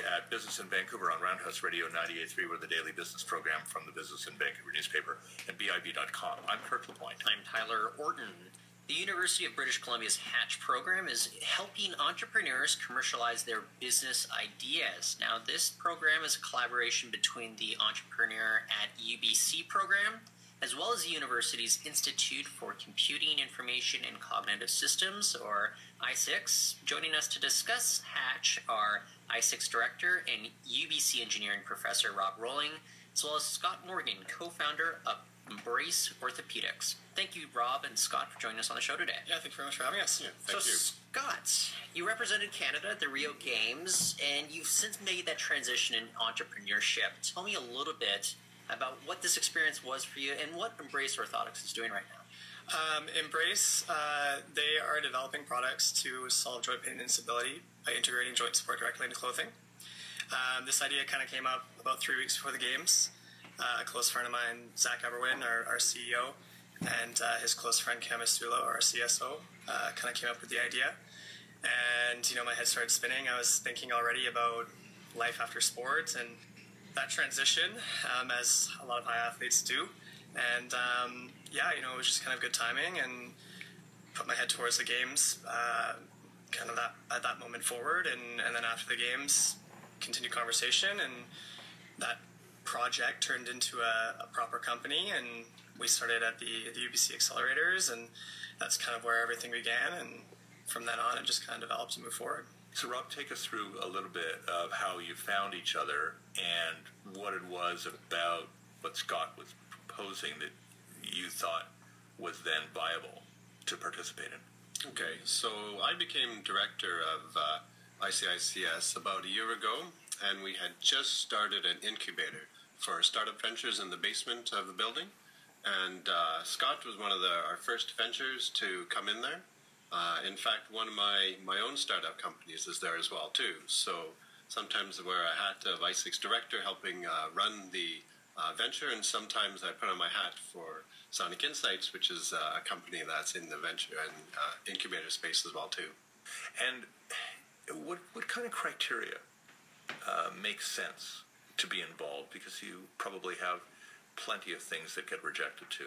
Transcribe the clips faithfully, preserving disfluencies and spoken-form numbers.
at Business in Vancouver on Roundhouse Radio ninety-eight point three. We're the daily business program from the Business in Vancouver newspaper and B I V dot com. I'm Kirk LaPointe. I'm Tyler Orton. The University of British Columbia's Hatch program is helping entrepreneurs commercialize their business ideas. Now, this program is a collaboration between the Entrepreneur at U B C program, as well as the university's Institute for Computing, Information, and Cognitive Systems, or I six. Joining us to discuss Hatch are I six Director and U B C Engineering Professor Rob Rolling, as well as Scott Morgan, co-founder of Embrace Orthopedics. Thank you, Rob and Scott, for joining us on the show today. Yeah, thank you very much for having us. Yeah, thank so, you. Scott, you represented Canada at the Rio Games, and you've since made that transition in entrepreneurship. Tell me a little bit about what this experience was for you and what Embrace Orthotics is doing right now. Um, Embrace, uh, they are developing products to solve joint pain and instability by integrating joint support directly into clothing. Um, this idea kind of came up about three weeks before the games. Uh, a close friend of mine, Zach Everwin, our, our C E O, and uh, his close friend, Cam Estulo, our C S O, uh, kind of came up with the idea. And, you know, my head started spinning. I was thinking already about life after sports and that transition, um, as a lot of high athletes do. And, um, yeah, you know, it was just kind of good timing and put my head towards the games, uh, kind of that at that moment forward. And, and then after the games, continued conversation, and that project turned into a, a proper company, and we started at the, the U B C accelerators, and that's kind of where everything began, and from then on it just kind of developed and moved forward. So Rob, take us through a little bit of how you found each other and what it was about what Scott was proposing that you thought was then viable to participate in. Okay, so I became director of uh, I C I C S about a year ago, and we had just started an incubator for startup ventures in the basement of the building. And uh, Scott was one of the, our first ventures to come in there. Uh, in fact, one of my, my own startup companies is there as well, too. So sometimes I wear a hat of I six Director helping uh, run the uh, venture, and sometimes I put on my hat for Sonic Insights, which is uh, a company that's in the venture and uh, incubator space as well, too. And what, what kind of criteria uh, makes sense to be involved? Because you probably have plenty of things that get rejected too.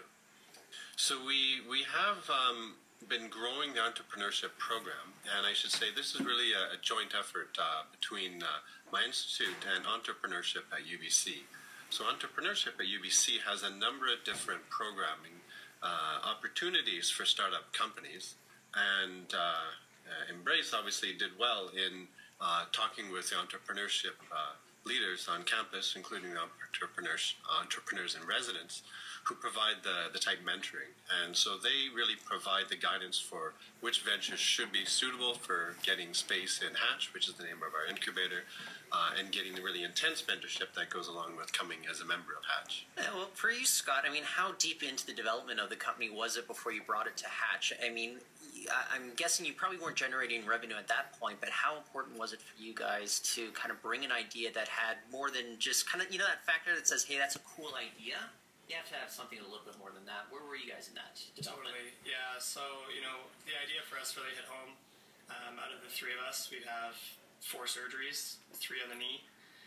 So we we have um, been growing the entrepreneurship program, and I should say this is really a, a joint effort uh, between uh, my institute and entrepreneurship at U B C. So entrepreneurship at U B C has a number of different programming uh, opportunities for startup companies, and uh, uh, Embrace obviously did well in uh, talking with the entrepreneurship uh, leaders on campus, including entrepreneurs, entrepreneurs in residence, who provide the, the type mentoring. And so they really provide the guidance for which ventures should be suitable for getting space in Hatch, which is the name of our incubator, uh, and getting the really intense mentorship that goes along with coming as a member of Hatch. Yeah, well, for you, Scott, I mean, how deep into the development of the company was it before you brought it to Hatch? I mean, I'm guessing you probably weren't generating revenue at that point, but how important was it for you guys to kind of bring an idea that had more than just kind of, you know, that factor that says, hey, that's a cool idea? You have to have something a little bit more than that. Where were you guys in that development? Totally, yeah. So, you know, the idea for us really hit home. Um, out of the three of us, we have four surgeries, three on the knee.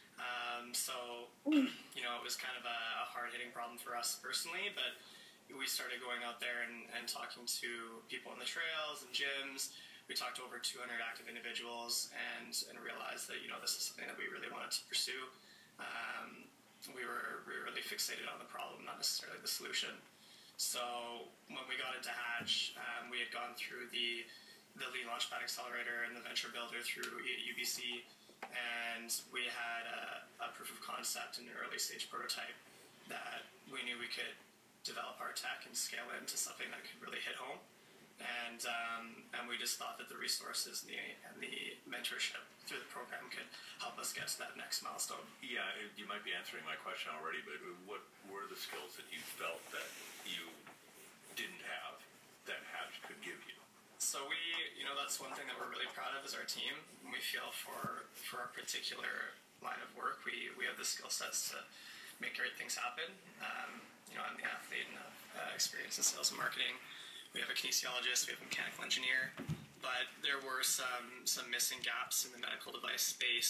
Um, so, you know, it was kind of a, a hard-hitting problem for us personally, but we started going out there and, and talking to people on the trails and gyms. We talked to over two hundred active individuals and, and realized that, you know, this is something that we really wanted to pursue. Um, we were, we were really fixated on the problem, not necessarily the solution. So when we got into Hatch, um, we had gone through the, the Lean Launchpad Accelerator and the Venture Builder through U B C, and we had a, a proof of concept and an early stage prototype that we knew we could develop our tech and scale it into something that could really hit home. And um, and we just thought that the resources and the, and the mentorship through the program could help us get to that next milestone. Yeah, you might be answering my question already, but what were the skills that you felt that you didn't have that Hatch could give you? So we, you know, that's one thing that we're really proud of as our team. We feel for for our particular line of work, we, we have the skill sets to make great things happen. Um, you know, I'm the athlete and have uh, experience in sales and marketing. We have a kinesiologist, we have a mechanical engineer, but there were some some missing gaps in the medical device space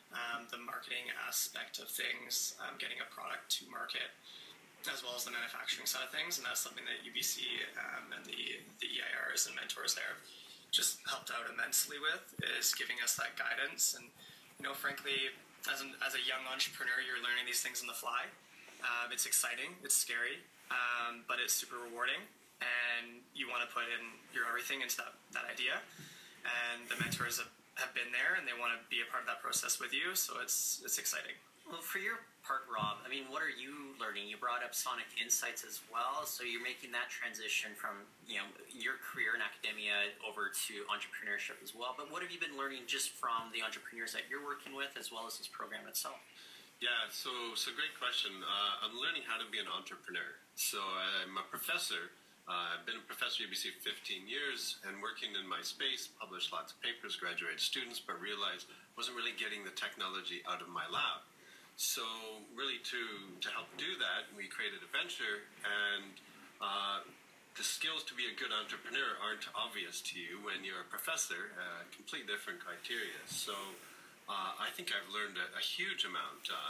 um, the marketing aspect of things, um, getting a product to market, as well as the manufacturing side of things. And that's something that U B C um, and the, the E I Rs and mentors there have just helped out immensely with, is giving us that guidance. And, you know, frankly, as, an, as a young entrepreneur, you're learning these things on the fly. Um, it's exciting, it's scary, um, but it's super rewarding. And you want to put in your everything into that, that idea. And the mentors have, have been there, and they want to be a part of that process with you. So it's it's exciting. Well, for your part, Rob, I mean, what are you learning? You brought up Sonic Insights as well, so you're making that transition from, you know, your career in academia over to entrepreneurship as well. But what have you been learning just from the entrepreneurs that you're working with, as well as this program itself? Yeah, so so great question. Uh, I'm learning how to be an entrepreneur. So I'm a professor. Uh, I've been a professor at U B C for fifteen years and working in my space, published lots of papers, graduated students, but realized wasn't really getting the technology out of my lab. So really to, to help do that, we created a venture, and uh, the skills to be a good entrepreneur aren't obvious to you when you're a professor, uh, complete different criteria. So uh, I think I've learned a, a huge amount uh,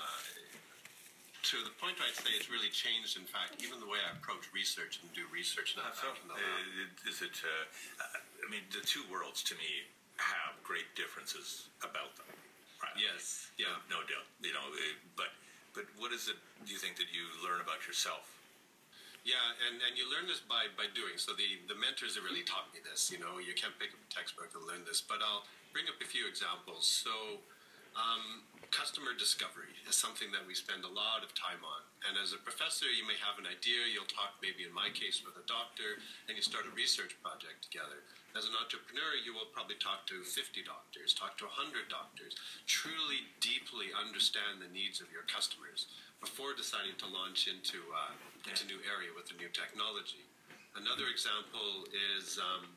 to the point where I'd say it's really changed, in fact, even the way I approach research and do research now. So, uh, is it, uh, I mean, the two worlds to me have great differences about them. Right? Yes, yeah. No, no doubt. You know, uh, but but what is it, do you think, that you learn about yourself? Yeah, and, and you learn this by, by doing. So the, the mentors have really taught me this. You know, you can't pick up a textbook and learn this. But I'll bring up a few examples. So um, customer discovery is something that we spend a lot of time on. And as a professor, you may have an idea. You'll talk, maybe in my case, with a doctor, and you start a research project together. As an entrepreneur, you will probably talk to fifty doctors, talk to one hundred doctors, truly deeply understand the needs of your customers before deciding to launch into, uh, into a new area with a new technology. Another example is um,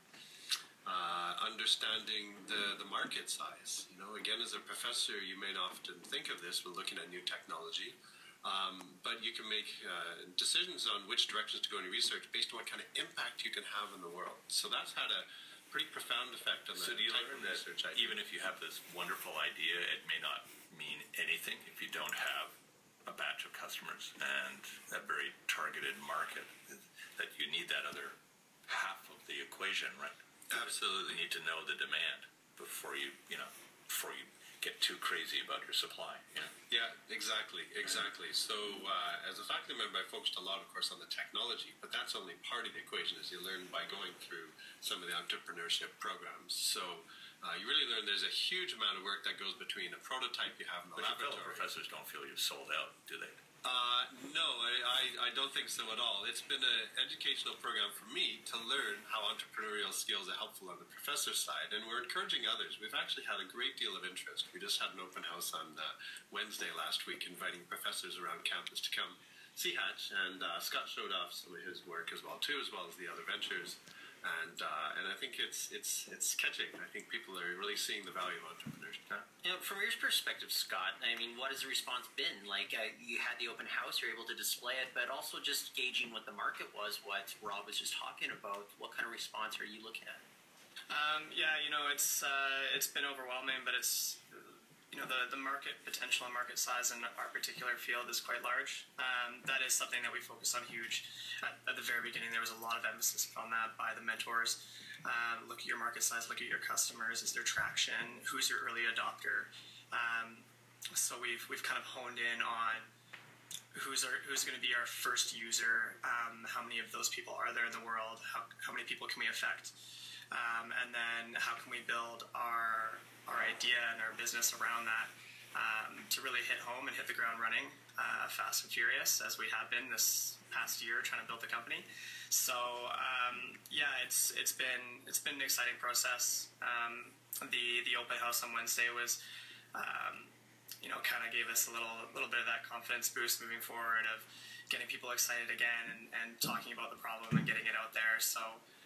uh, understanding the, the market size. You know, again, as a professor, you may not often think of this when looking at new technology, um, but you can make uh, decisions on which directions to go in your research based on what kind of impact you can have in the world. So that's had a pretty profound effect on the So do you type learn of that research I do. even if you have this wonderful idea, it may not mean anything if you don't have a batch of customers and a very targeted market, that you need that other half of the equation, right? Absolutely. You need to know the demand before you, you know, before you get too crazy about your supply. Yeah. Yeah, exactly, exactly. So uh, as a faculty member, I focused a lot, of course, on the technology, but that's only part of the equation, as you learn by going through some of the entrepreneurship programs. So uh, you really learn there's a huge amount of work that goes between a prototype you have in the But your fellow laboratory. professors don't feel you've sold out, do they? Uh, no, I, I, I don't think so at all. It's been an educational program for me to learn how entrepreneurial skills are helpful on the professor side, and we're encouraging others. We've actually had a great deal of interest. We just had an open house on uh, Wednesday last week, inviting professors around campus to come see Hatch, and uh, Scott showed off some of his work as well too, as well as the other ventures. And uh, and I think it's it's it's catching. I think people are really seeing the value of entrepreneurship. Yeah. You know, from your perspective, Scott, I mean, what has the response been? Like, uh, you had the open house, you're able to display it, but also just gauging what the market was, what Rob was just talking about. What kind of response are you looking at? Um, yeah, you know, it's uh, it's been overwhelming, but it's, you know, the, the market potential and market size in our particular field is quite large. Um, that is something that we focus on huge. At, at the very beginning, there was a lot of emphasis on that by the mentors. Um, look at your market size, look at your customers, is there traction, who's your early adopter? Um, so we've we've kind of honed in on who's our, who's going to be our first user, um, how many of those people are there in the world, how, how many people can we affect, um, and then how can we build our our idea and our business around that, um, to really hit home and hit the ground running, uh, fast and furious, as we have been this past year trying to build the company. So um, yeah, it's it's been it's been an exciting process. Um, the the open house on Wednesday was, um, you know, kind of gave us a little little bit of that confidence boost moving forward, of getting people excited again and, and talking about the problem and getting it out there. So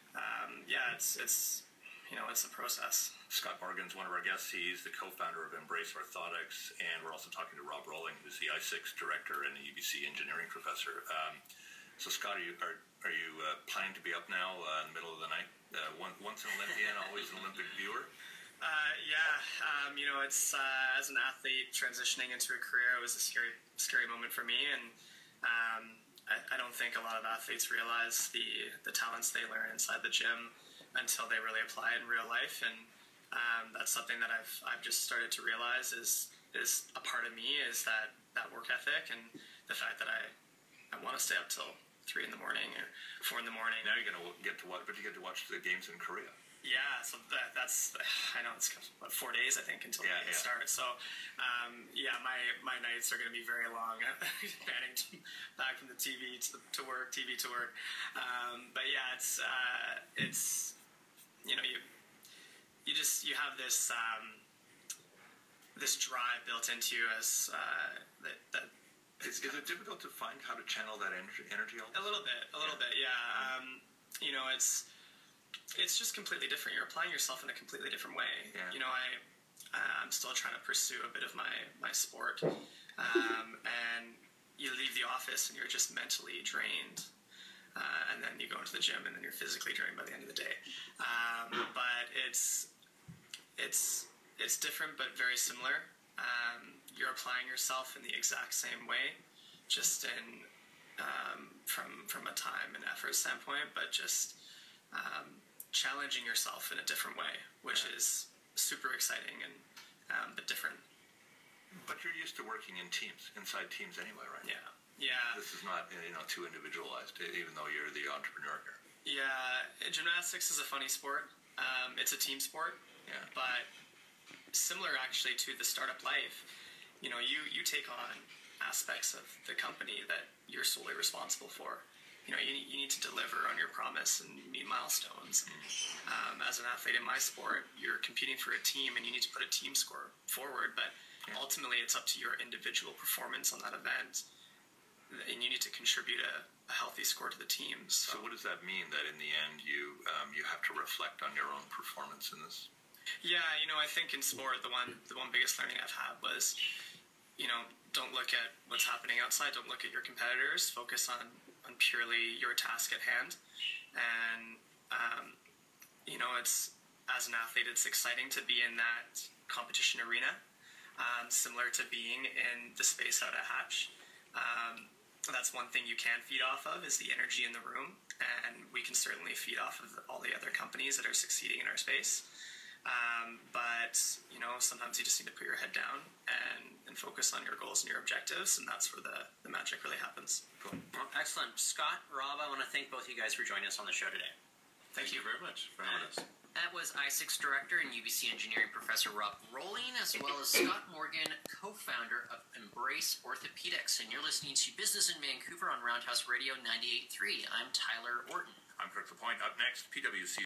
um, yeah, it's it's you know it's a process. Scott Morgan's one of our guests. He's the co-founder of Embrace Orthotics, and we're also talking to Rob Rolling, who's the I six director and the U B C engineering professor. Um, so, Scott, are you are, are you uh, planning to be up now uh, in the middle of the night? Uh, one, once an Olympian, always an Olympic viewer. Uh, yeah, um, you know, it's uh, as an athlete transitioning into a career, it was a scary, scary moment for me, and um, I, I don't think a lot of athletes realize the the talents they learn inside the gym until they really apply it in real life, and um, that's something that I've I've just started to realize is is a part of me is that, that work ethic and the fact that I I want to stay up till three in the morning or four in the morning. Now you're going to get to watch, but you get to watch the games in Korea. Yeah, so that, that's I know it's what, four days I think until yeah, it yeah. starts. So um, yeah, my, my nights are going to be very long, panning back from the T V to, to work, T V to work. Um, but yeah, it's uh, it's you know you you just you have this um, this drive built into you as uh, that. that is, is it difficult to find how to channel that energy? Energy all a little bit, a little yeah. bit, yeah. Um, you know, it's. It's just completely different. You're applying yourself in a completely different way. Yeah. You know, I, uh, I'm still trying to pursue a bit of my, my sport. Um, and you leave the office and you're just mentally drained. Uh, and then you go into the gym and then you're physically drained by the end of the day. Um, but it's, it's, it's different but very similar. Um, you're applying yourself in the exact same way, just in, um, from, from a time and effort standpoint, but just, um, challenging yourself in a different way, which yeah. is super exciting and um, but different. But you're used to working in teams, inside teams anyway, right? Yeah, yeah. This is not you know too individualized, even though you're the entrepreneur here. Yeah, gymnastics is a funny sport. Um, it's a team sport. Yeah. But similar actually to the startup life, you know, you you take on aspects of the company that you're solely responsible for. You know, you, you need to deliver on your promise and meet milestones. Um, as an athlete in my sport, you're competing for a team and you need to put a team score forward, but yeah. ultimately it's up to your individual performance on that event. And you need to contribute a, a healthy score to the team. So. so what does that mean, that in the end you um, you have to reflect on your own performance in this? Yeah, you know, I think in sport, the one the one biggest learning I've had was, you know, don't look at what's happening outside, don't look at your competitors, focus on on purely your task at hand. And um, you know, it's as an athlete, it's exciting to be in that competition arena, um, similar to being in the space out at Hatch. Um, that's one thing you can feed off of is the energy in the room, and we can certainly feed off of all the other companies that are succeeding in our space. Um, but, you know, sometimes you just need to put your head down and, and focus on your goals and your objectives, and that's where the, the magic really happens. Cool. Well, excellent. Scott, Rob, I want to thank both of you guys for joining us on the show today. Thank, Thank you. you very much for having us. That was I SIC's director and U B C engineering professor Rob Rolling, as well as Scott Morgan, co-founder of Embrace Orthopedics. And you're listening to Business in Vancouver on Roundhouse Radio ninety-eight point three. I'm Tyler Orton. I'm Kirk LaPointe. Up next, P W C.